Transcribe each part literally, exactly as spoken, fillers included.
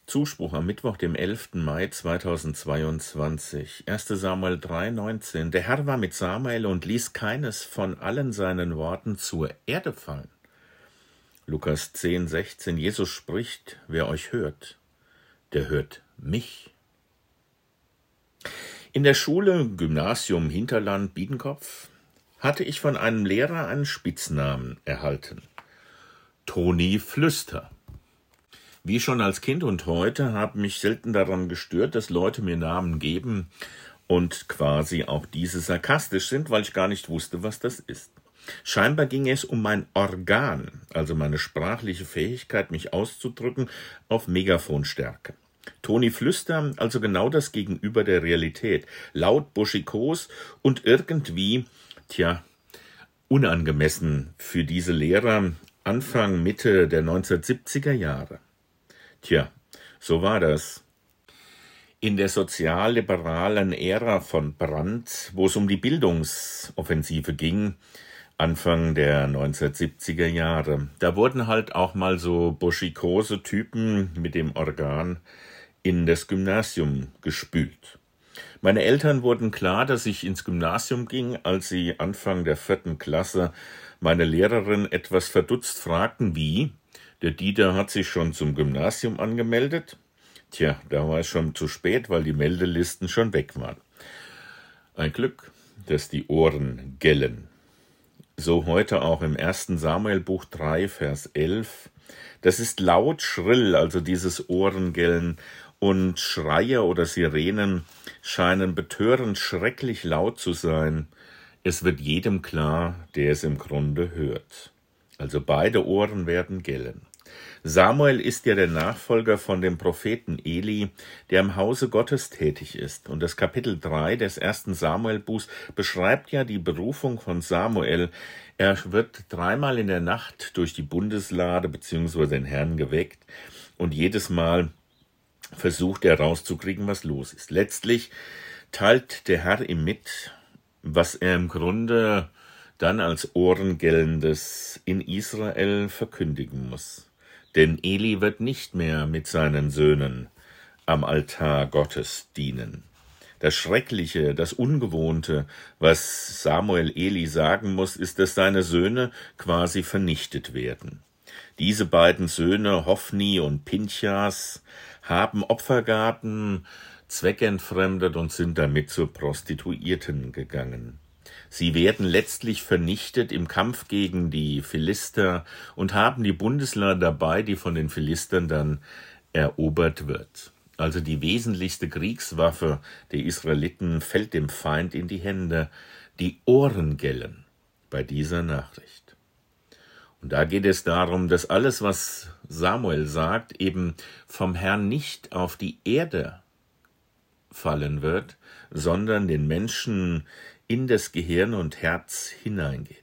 Zuspruch am Mittwoch, dem elften Mai zweitausendzweiundzwanzig. erster Samuel drei neunzehn. Der Herr war mit Samuel und ließ keines von allen seinen Worten zur Erde fallen. Lukas zehn sechzehn. Jesus spricht: Wer euch hört, der hört mich. In der Schule, Gymnasium Hinterland, Biedenkopf, hatte ich von einem Lehrer einen Spitznamen erhalten: Toni Flüster. Wie schon als Kind und heute habe mich selten daran gestört, dass Leute mir Namen geben und quasi auch diese sarkastisch sind, weil ich gar nicht wusste, was das ist. Scheinbar ging es um mein Organ, also meine sprachliche Fähigkeit, mich auszudrücken, auf Megafonstärke. Toni Flüster, also genau das Gegenüber der Realität, laut, buschikos und irgendwie, tja, unangemessen für diese Lehrer Anfang, Mitte der neunzehnhundertsiebziger Jahre. Tja, so war das. In der sozialliberalen Ära von Brandt, wo es um die Bildungsoffensive ging, Anfang der neunzehnhundertsiebziger Jahre, da wurden halt auch mal so buschikose Typen mit dem Organ in das Gymnasium gespült. Meine Eltern wurden klar, dass ich ins Gymnasium ging, als sie Anfang der vierten Klasse meine Lehrerin etwas verdutzt fragten, wie: Der Dieter hat sich schon zum Gymnasium angemeldet? Tja, da war es schon zu spät, weil die Meldelisten schon weg waren. Ein Glück, dass die Ohren gellen. So heute auch im ersten Samuel-Buch drei, Vers elf. Das ist laut, schrill, also dieses Ohrengellen, und Schreie oder Sirenen scheinen betörend schrecklich laut zu sein. Es wird jedem klar, der es im Grunde hört. Also beide Ohren werden gellen. Samuel ist ja der Nachfolger von dem Propheten Eli, der im Hause Gottes tätig ist. Und das Kapitel drei des ersten Samuel-Buchs beschreibt ja die Berufung von Samuel. Er wird dreimal in der Nacht durch die Bundeslade bzw. den Herrn geweckt und jedes Mal versucht er rauszukriegen, was los ist. Letztlich teilt der Herr ihm mit, was er im Grunde dann als Ohrengellendes in Israel verkündigen muss. Denn Eli wird nicht mehr mit seinen Söhnen am Altar Gottes dienen. Das Schreckliche, das Ungewohnte, was Samuel Eli sagen muss, ist, dass seine Söhne quasi vernichtet werden. Diese beiden Söhne, Hofni und Pinchas, haben Opfergaben zweckentfremdet und sind damit zur Prostituierten gegangen. Sie werden letztlich vernichtet im Kampf gegen die Philister und haben die Bundeslade dabei, die von den Philistern dann erobert wird. Also die wesentlichste Kriegswaffe der Israeliten fällt dem Feind in die Hände, die Ohren gellen bei dieser Nachricht. Und da geht es darum, dass alles, was Samuel sagt, eben vom Herrn nicht auf die Erde fallen wird, sondern den Menschen in das Gehirn und Herz hineingeht.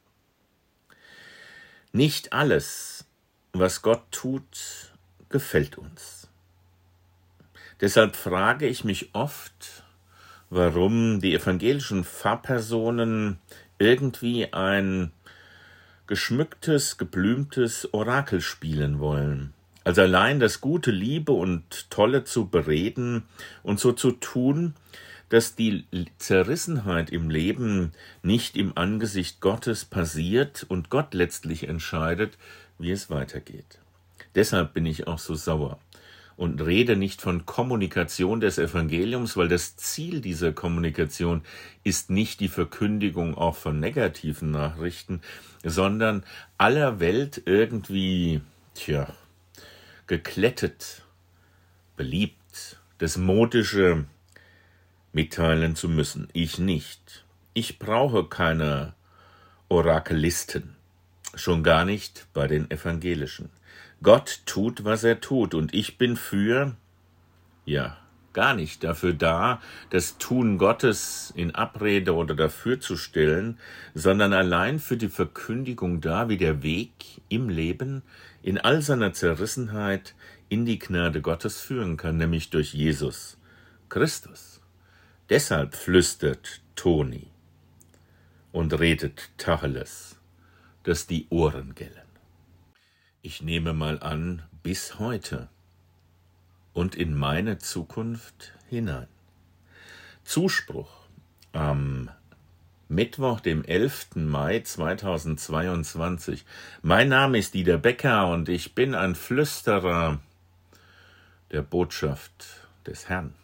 Nicht alles, was Gott tut, gefällt uns. Deshalb frage ich mich oft, warum die evangelischen Pfarrpersonen irgendwie ein geschmücktes, geblümtes Orakel spielen wollen. Also allein das Gute, Liebe und Tolle zu bereden und so zu tun, dass die Zerrissenheit im Leben nicht im Angesicht Gottes passiert und Gott letztlich entscheidet, wie es weitergeht. Deshalb bin ich auch so sauer und rede nicht von Kommunikation des Evangeliums, weil das Ziel dieser Kommunikation ist nicht die Verkündigung auch von negativen Nachrichten, sondern aller Welt irgendwie, tja, geklettet, beliebt, das Modische mitteilen zu müssen. Ich nicht. Ich brauche keine Orakelisten, schon gar nicht bei den Evangelischen. Gott tut, was er tut, und ich bin für, ja, gar nicht dafür da, das Tun Gottes in Abrede oder dafür zu stellen, sondern allein für die Verkündigung da, wie der Weg im Leben in all seiner Zerrissenheit in die Gnade Gottes führen kann, nämlich durch Jesus Christus. Deshalb flüstert Toni und redet Tacheles, dass die Ohren gellen. Ich nehme mal an, bis heute. und in meine Zukunft hinein. Zuspruch am Mittwoch, dem elften Mai zweitausendzweiundzwanzig. Mein Name ist Dieter Becker und ich bin ein Flüsterer der Botschaft des Herrn.